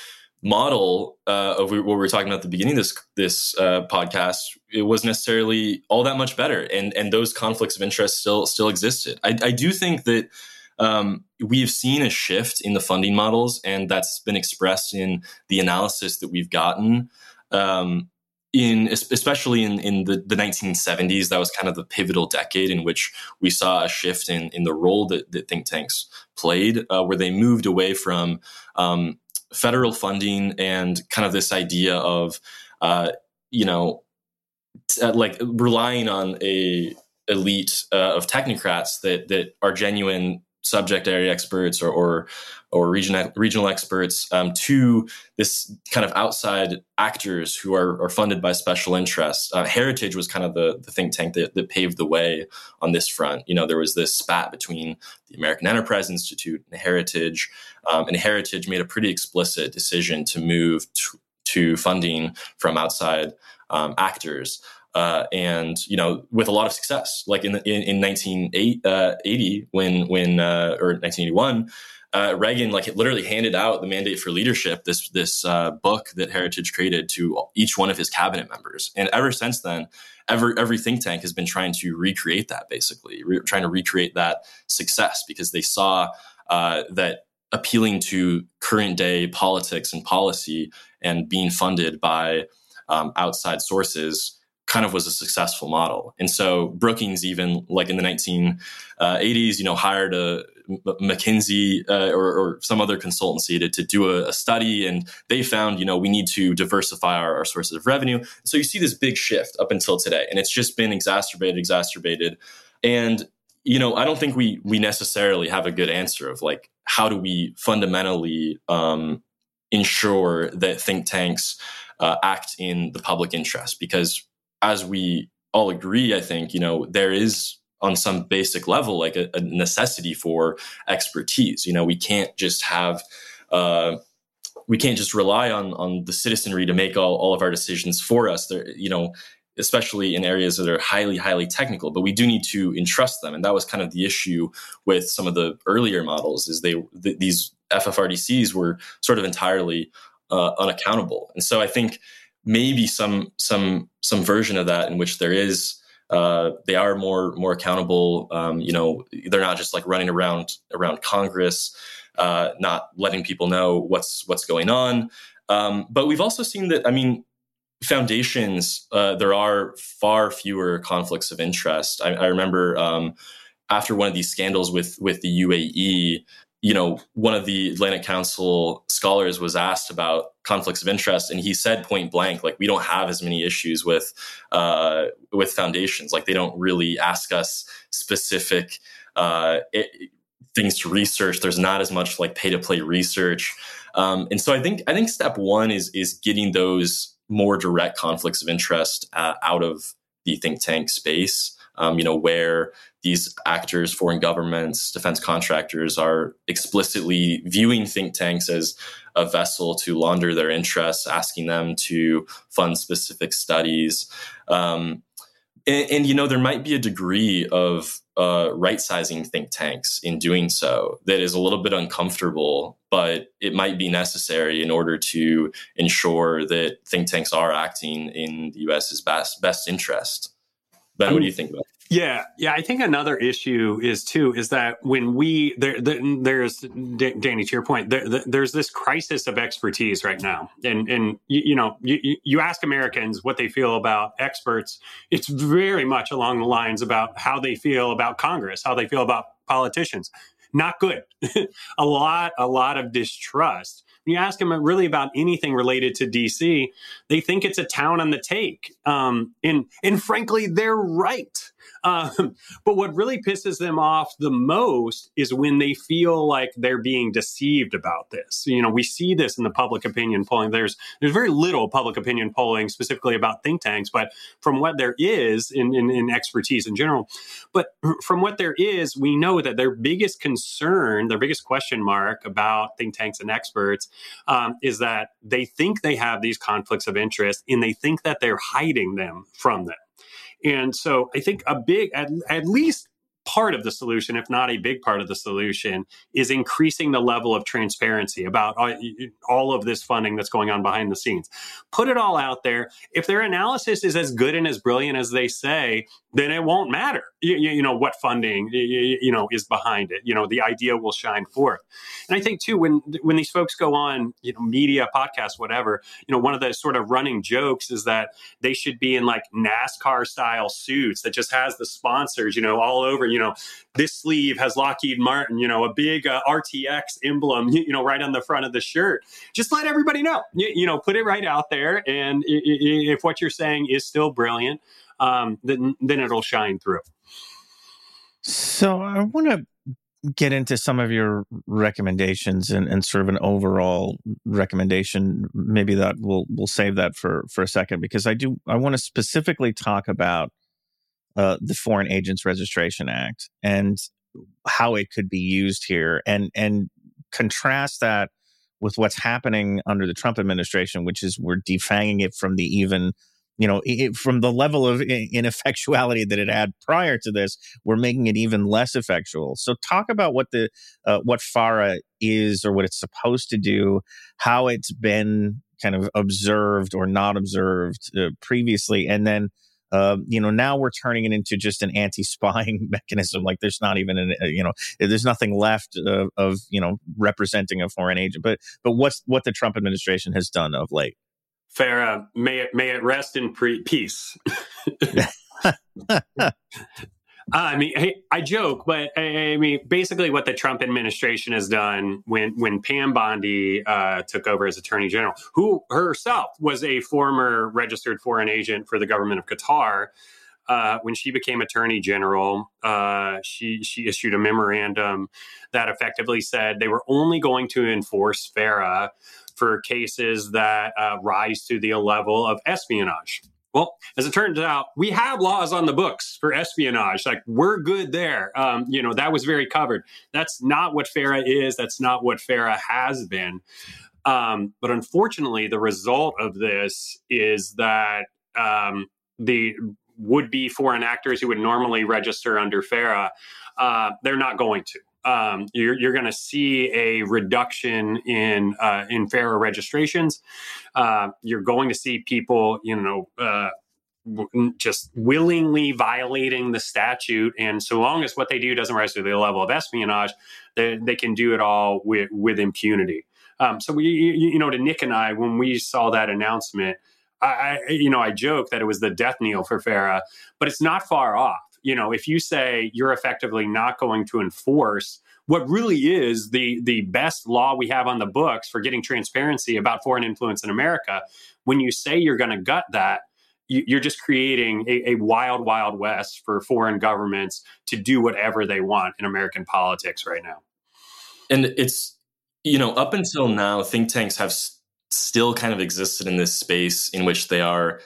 model uh, of what we were talking about at the beginning of this this uh, podcast, it was necessarily all that much better, and and those conflicts of interest still still existed. I, I do think that um, we've seen a shift in the funding models, and that's been expressed in the analysis that we've gotten. Um, in especially in in the, the nineteen seventies, that was kind of the pivotal decade in which we saw a shift in in the role that, that think tanks played, uh, where they moved away from um, federal funding and kind of this idea of, uh, you know, t- like relying on a elite uh, of technocrats that that are genuine subject area experts or or, or regional regional experts um, to this kind of outside actors who are, are funded by special interests. Uh, Heritage was kind of the, the think tank that, that paved the way on this front. You know, there was this spat between the American Enterprise Institute and Heritage, um, and Heritage made a pretty explicit decision to move to, to funding from outside um, actors. Uh, and, you know, with a lot of success, like in in, in nineteen eighty, when when uh, or nineteen eighty-one, uh, Reagan like literally handed out the Mandate for Leadership, this this uh, book that Heritage created, to each one of his cabinet members. And ever since then, every every think tank has been trying to recreate that, basically re- trying to recreate that success, because they saw uh, that appealing to current day politics and policy and being funded by um, outside sources kind of was a successful model. And so Brookings, even like in the nineteen eighties, you know, hired a McKinsey uh, or, or some other consultancy to, to do a, a study, and they found, you know, we need to diversify our, our sources of revenue. So you see this big shift up until today, and it's just been exacerbated, exacerbated. And, you know, I don't think we we necessarily have a good answer of like, how do we fundamentally um, ensure that think tanks uh, act in the public interest? Because as we all agree, I think, you know, there is on some basic level, like a, a necessity for expertise. You know, we can't just have, uh, we can't just rely on, on the citizenry to make all, all of our decisions for us. There, you know, especially in areas that are highly, highly technical, but we do need to entrust them. And that was kind of the issue with some of the earlier models, is they, th- these F F R D Cs were sort of entirely uh, unaccountable. And so I think maybe some some some version of that in which there is uh, they are more more accountable. Um, you know, they're not just like running around around Congress uh, not letting people know what's what's going on. Um, but we've also seen that, I mean, foundations, uh, there are far fewer conflicts of interest. I, I remember um, after one of these scandals with with the U A E, you know, one of the Atlantic Council scholars was asked about conflicts of interest, and he said point blank, like, we don't have as many issues with uh, with foundations. Like, they don't really ask us specific uh, it, things to research. There's not as much like pay to play research, um, and so I think I think step one is is getting those more direct conflicts of interest uh, out of the think tank space. Um, you know, where these actors, foreign governments, defense contractors are explicitly viewing think tanks as a vessel to launder their interests, asking them to fund specific studies. Um, and, and, you know, there might be a degree of uh, right-sizing think tanks in doing so that is a little bit uncomfortable, but it might be necessary in order to ensure that think tanks are acting in the U S's best, best interest. Ben, what do you think about it? Yeah, yeah. I think another issue is too is that when we there, there there's Danny, to your point, there, there's this crisis of expertise right now, and and you, you know you, you ask Americans what they feel about experts, it's very much along the lines about how they feel about Congress, how they feel about politicians. Not good. a lot, a lot of distrust. When you ask them really about anything related to D C, they think it's a town on the take. Um, and, and frankly, they're right. Um, but what really pisses them off the most is when they feel like they're being deceived about this. You know, we see this in the public opinion polling. There's there's very little public opinion polling specifically about think tanks, but from what there is in, in, in expertise in general, but from what there is, we know that their biggest concern, their biggest question mark about think tanks and experts um, is that they think they have these conflicts of interest and they think that they're hiding them from them. And so I think a big, at, at least part of the solution, if not a big part of the solution, is increasing the level of transparency about all of this funding that's going on behind the scenes. Put it all out there. If their analysis is as good and as brilliant as they say, then it won't matter, you, you know, what funding, you, you know, is behind it. You know, the idea will shine forth. And I think, too, when when these folks go on, you know, media, podcasts, whatever, you know, one of the sort of running jokes is that they should be in like NASCAR style suits that just has the sponsors, you know, all over, you know, this sleeve has Lockheed Martin, you know, a big uh, R T X emblem, you know, right on the front of the shirt. Just let everybody know, you, you know, put it right out there. And if what you're saying is still brilliant, um, then, then it'll shine through. So I want to get into some of your recommendations and, and sort of an overall recommendation. Maybe that we'll we'll save that for, for a second, because I do I want to specifically talk about uh, the Foreign Agents Registration Act and how it could be used here, and and contrast that with what's happening under the Trump administration, which is we're defanging it from the even. You know, it, from the level of ineffectuality that it had prior to this, we're making it even less effectual. So talk about what the uh, what FARA is, or what it's supposed to do, how it's been kind of observed or not observed uh, previously, and then uh, you know now we're turning it into just an anti-spying mechanism. Like there's not even an, uh, you know there's nothing left of, of you know representing a foreign agent. But but what's what the Trump administration has done of late. Farah, may it may it rest in pre- peace. uh, I mean, hey, I joke, but I, I mean, basically, what the Trump administration has done when when Pam Bondi uh, took over as Attorney General, who herself was a former registered foreign agent for the government of Qatar. Uh, when she became Attorney General, uh, she she issued a memorandum that effectively said they were only going to enforce FARA for cases that uh, rise to the level of espionage. Well, as it turns out, we have laws on the books for espionage. Like, we're good there. Um, you know, that was very covered. That's not what FARA is. That's not what FARA has been. Um, but unfortunately, the result of this is that um, the would-be foreign actors who would normally register under FARA, uh, they're not going to. Um, you're, you're going to see a reduction in uh, in FARA registrations. Uh, you're going to see people, you know, uh, just willingly violating the statute. And so long as what they do doesn't rise to the level of espionage, they, they can do it all with, with impunity. Um, so we, you, you know, to Nick and I, when we saw that announcement, I, you know, I joke that it was the death knell for FARA, but it's not far off. You know, if you say you're effectively not going to enforce what really is the the best law we have on the books for getting transparency about foreign influence in America, when you say you're going to gut that, you, you're just creating a, a wild, wild west for foreign governments to do whatever they want in American politics right now. And it's, you know, up until now, think tanks have s- still kind of existed in this space in which they are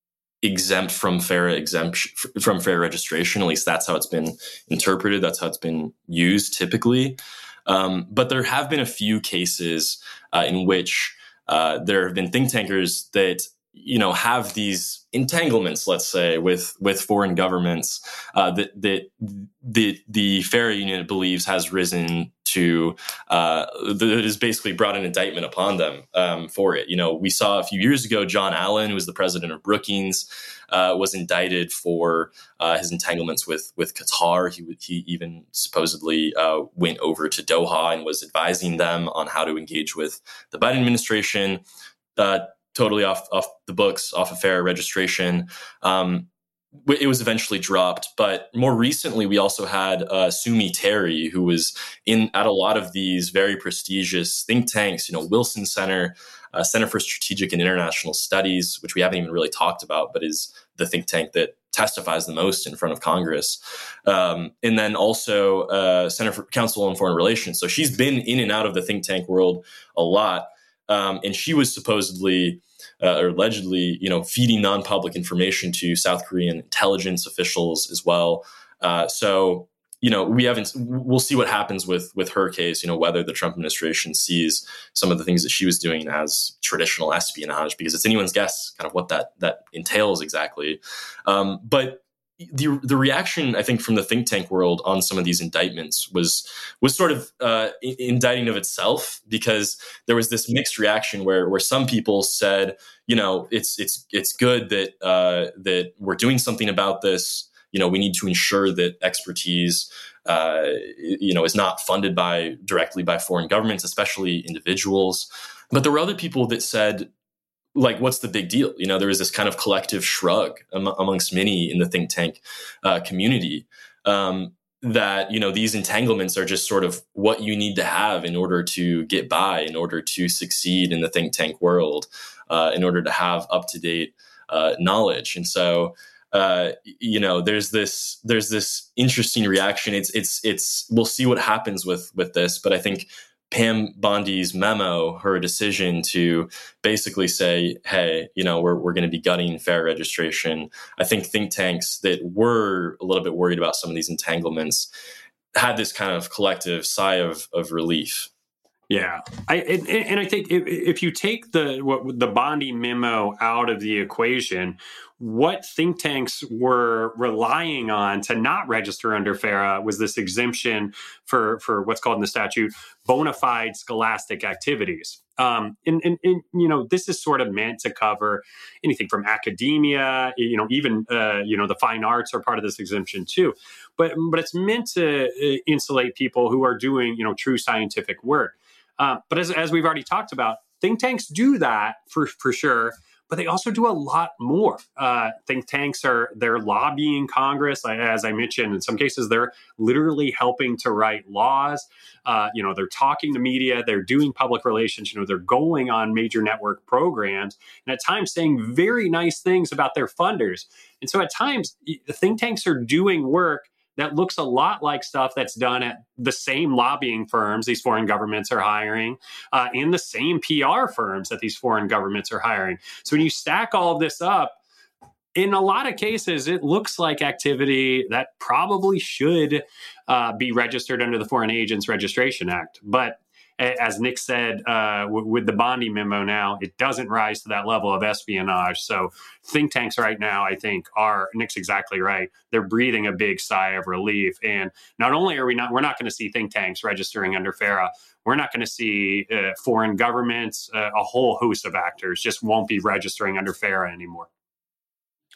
exempt from FARA exemption, from FARA registration. At least that's how it's been interpreted. That's how it's been used typically. Um, but there have been a few cases uh, in which uh, there have been think tankers that, you know, have these entanglements, let's say, with with foreign governments uh, that that the the FARA unit believes has risen to uh, that has basically brought an indictment upon them um, for it. You know, we saw a few years ago, John Allen, who was the president of Brookings, uh, was indicted for uh, his entanglements with with Qatar. He he even supposedly uh, went over to Doha and was advising them on how to engage with the Biden administration. Uh, totally off off the books, off of FARA registration. Um, it was eventually dropped. But more recently, we also had uh, Sumi Terry, who was in at a lot of these very prestigious think tanks, you know, Wilson Center, uh, Center for Strategic and International Studies, which we haven't even really talked about, but is the think tank that testifies the most in front of Congress. Um, and then also uh, Center for Council on Foreign Relations. So she's been in and out of the think tank world a lot. Um, and she was supposedly uh, or allegedly, you know, feeding non-public information to South Korean intelligence officials as well. Uh, so, you know, we haven't. We'll see what happens with with her case. You know, whether the Trump administration sees some of the things that she was doing as traditional espionage, because it's anyone's guess, kind of what that that entails exactly. Um, but the the reaction, I think, from the think tank world on some of these indictments was was sort of uh, indicting of itself, because there was this mixed reaction where where some people said, you know, it's it's it's good that uh, that we're doing something about this. You know, we need to ensure that expertise, uh, you know, is not funded by directly by foreign governments, especially individuals. But there were other people that said, like, what's the big deal? You know, there was this kind of collective shrug am- amongst many in the think tank uh, community um, that, you know, these entanglements are just sort of what you need to have in order to get by, in order to succeed in the think tank world, uh, in order to have up-to-date uh, knowledge. And so, uh, you know, there's this there's this interesting reaction. It's it's it's we'll see what happens with with this, but I think Pam Bondi's memo, her decision to basically say, hey, you know, we're we're going to be gutting FARA registration. I think think tanks that were a little bit worried about some of these entanglements had this kind of collective sigh of, of relief. Yeah, I and, and I think if, if you take the what the Bondi memo out of the equation, what think tanks were relying on to not register under FARA was this exemption for for what's called in the statute bona fide scholastic activities. Um, and, and, and you know, this is sort of meant to cover anything from academia, you know, even uh, you know the fine arts are part of this exemption too. But but it's meant to insulate people who are doing, you know, true scientific work. Uh, but as, as we've already talked about, think tanks do that for, for sure, but they also do a lot more. Uh, think tanks are, they're lobbying Congress. As I mentioned, in some cases, they're literally helping to write laws. Uh, you know, they're talking to media, they're doing public relations, you know, they're going on major network programs, and at times saying very nice things about their funders. And so at times, the think tanks are doing work that looks a lot like stuff that's done at the same lobbying firms these foreign governments are hiring, uh, and the same P R firms that these foreign governments are hiring. So when you stack all of this up, in a lot of cases, it looks like activity that probably should uh, be registered under the Foreign Agents Registration Act. But as Nick said, uh, w- with the Bondi memo now, it doesn't rise to that level of espionage. So think tanks right now, I think, are, Nick's exactly right. They're breathing a big sigh of relief. And not only are we not, we're not going to see think tanks registering under FARA, we're not going to see uh, foreign governments, uh, a whole host of actors just won't be registering under FARA anymore.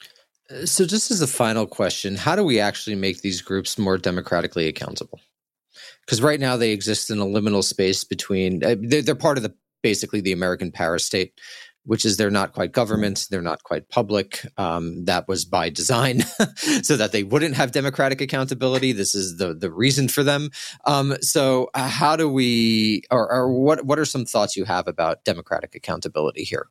So just as a final question, how do we actually make these groups more democratically accountable? Because right now they exist in a liminal space between, uh, they're, they're part of the basically the American parastate, which is they're not quite government, they're not quite public. Um, that was by design so that they wouldn't have democratic accountability. This is the the reason for them. Um, so uh, how do we, or, or what, what are some thoughts you have about democratic accountability here?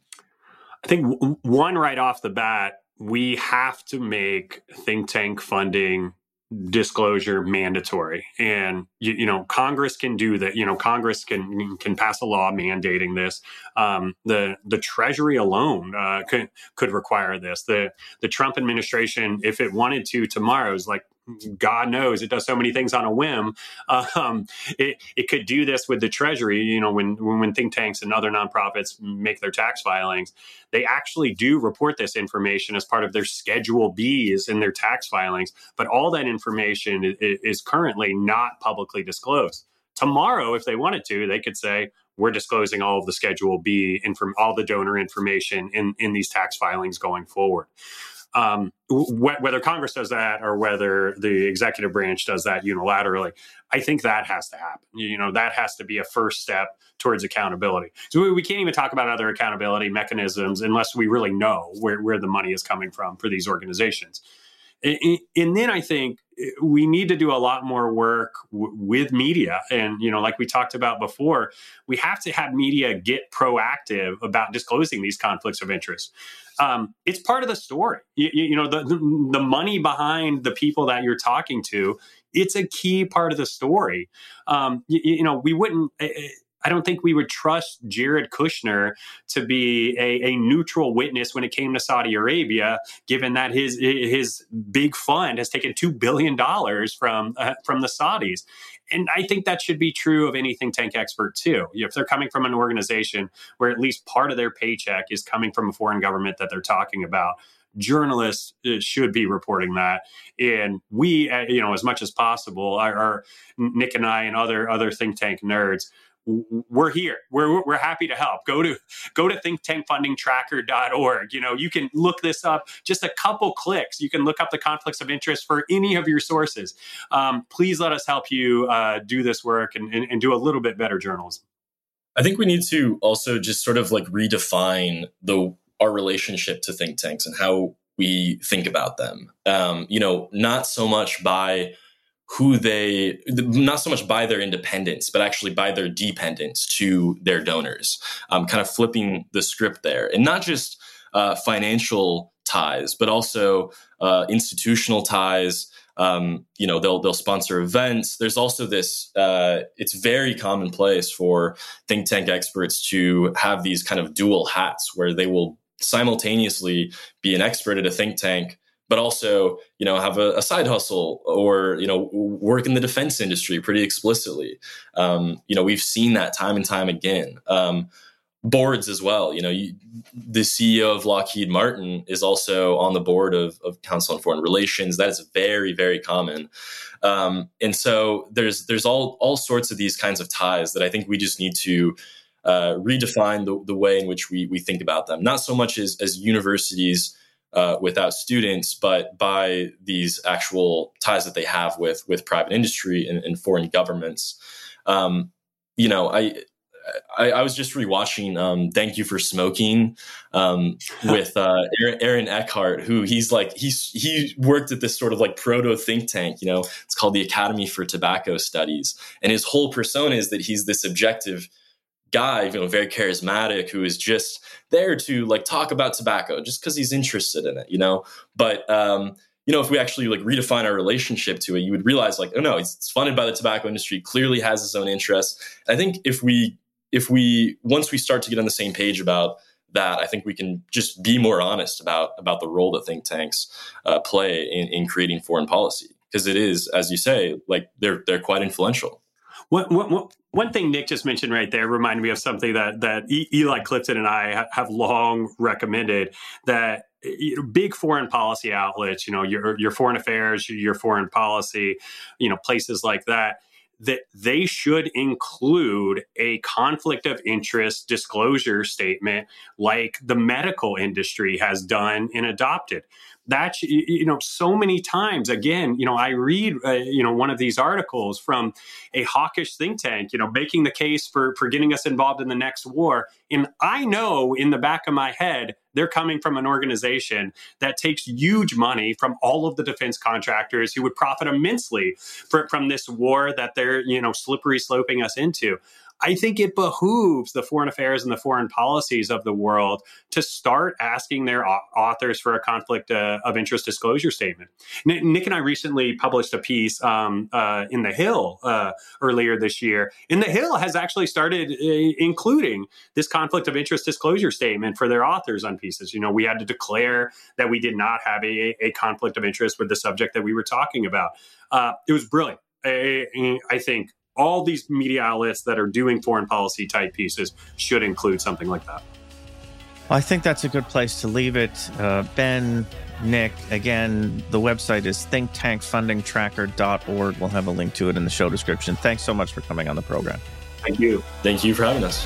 I think w- one right off the bat, we have to make think tank funding disclosure mandatory. And, you, you know, Congress can do that. You know, Congress can can pass a law mandating this. Um, the the Treasury alone uh, could could require this. The the Trump administration, if it wanted to tomorrow, is like, God knows it does so many things on a whim. Um, it, it could do this with the Treasury. You know, when, when think tanks and other nonprofits make their tax filings, they actually do report this information as part of their Schedule Bs in their tax filings. But all that information is, is currently not publicly disclosed. Tomorrow, if they wanted to, they could say, we're disclosing all of the Schedule B and from all the donor information in, in these tax filings going forward. Um, wh- whether Congress does that or whether the executive branch does that unilaterally, I think that has to happen. You know, that has to be a first step towards accountability. So we, we can't even talk about other accountability mechanisms unless we really know where, where the money is coming from for these organizations. And, and then I think we need to do a lot more work w- with media. And, you know, like we talked about before, we have to have media get proactive about disclosing these conflicts of interest. Um, it's part of the story. You, you know, the, the money behind the people that you're talking to, it's a key part of the story. Um, you, you know, we wouldn't... I don't think we would trust Jared Kushner to be a, a neutral witness when it came to Saudi Arabia, given that his his big fund has taken two billion dollars from uh, from the Saudis. And I think that should be true of any think tank expert, too. If they're coming from an organization where at least part of their paycheck is coming from a foreign government that they're talking about, journalists should be reporting that. And we, you know, as much as possible, our, our Nick and I and other other think tank nerds, we're here. We're we're happy to help. Go to go to think tank funding tracker dot org. You know, you can look this up. Just a couple clicks. You can look up the conflicts of interest for any of your sources. Um, please let us help you uh, do this work and, and, and do a little bit better journalism. I think we need to also just sort of like redefine the our relationship to think tanks and how we think about them. Um, you know, not so much by who they, not so much by their independence, but actually by their dependence to their donors, um, kind of flipping the script there. And not just uh, financial ties, but also uh, institutional ties. Um, you know, they'll they'll sponsor events. There's also this, uh, it's very commonplace for think tank experts to have these kind of dual hats where they will simultaneously be an expert at a think tank, but also, you know, have a, a side hustle or, you know, work in the defense industry pretty explicitly. Um, you know, we've seen that time and time again. Um, boards as well. You know, you, the C E O of Lockheed Martin is also on the board of, of Council on Foreign Relations. That is very, very common. Um, and so there's there's all all sorts of these kinds of ties that I think we just need to uh, redefine the, the way in which we we think about them. Not so much as as universities Uh, without students, but by these actual ties that they have with with private industry and, and foreign governments. Um, you know, I, I I was just rewatching um, Thank You for Smoking um, with uh, Aaron, Aaron Eckhart, who he's like he's he worked at this sort of like proto think tank. You know, it's called the Academy for Tobacco Studies, and his whole persona is that he's this objective guy, you know, very charismatic, who is just there to like talk about tobacco just because he's interested in it, you know. But um, you know, if we actually like redefine our relationship to it, you would realize like, oh no, it's funded by the tobacco industry, clearly has its own interests. I think if we if we once we start to get on the same page about that, I think we can just be more honest about about the role that think tanks uh, play in, in creating foreign policy, because it is, as you say, like they're they're quite influential. What, what, what, one thing Nick just mentioned right there reminded me of something that that Eli Clifton and I ha- have long recommended, that you know, big foreign policy outlets, you know, your your foreign affairs, your foreign policy, you know, places like that, that they should include a conflict of interest disclosure statement like the medical industry has done and adopted. that, you know, so many times, again, you know, I read, uh, you know, one of these articles from a hawkish think tank, you know, making the case for, for getting us involved in the next war. And I know in the back of my head, they're coming from an organization that takes huge money from all of the defense contractors who would profit immensely for, from this war that they're, you know, slippery sloping us into. I think it behooves the foreign affairs and the foreign policies of the world to start asking their authors for a conflict uh, of interest disclosure statement. Nick and I recently published a piece um, uh, in The Hill uh, earlier this year. And The Hill has actually started uh, including this conflict of interest disclosure statement for their authors on pieces. You know, we had to declare that we did not have a, a conflict of interest with the subject that we were talking about. Uh, it was brilliant. I, I think all these media outlets that are doing foreign policy type pieces should include something like that. Well, I think that's a good place to leave it. Uh, Ben, Nick, again, the website is think tank funding tracker dot org. We'll have a link to it in the show description. Thanks so much for coming on the program. Thank you. Thank you for having us.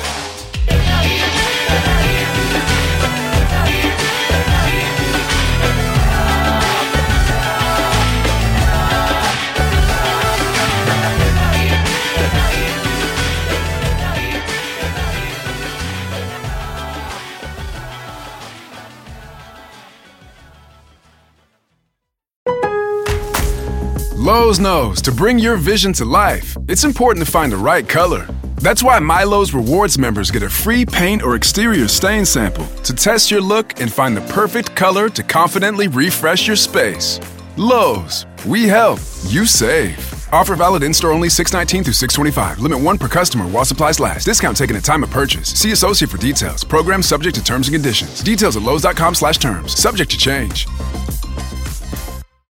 Lowe's knows to bring your vision to life, it's important to find the right color. That's why MyLowe's Rewards members get a free paint or exterior stain sample to test your look and find the perfect color to confidently refresh your space. Lowe's, we help, you save. Offer valid in-store only six nineteen through six twenty-five. Limit one per customer while supplies last. Discount taken at time of purchase. See associate for details. Program subject to terms and conditions. Details at lowes dot com slash terms. Subject to change.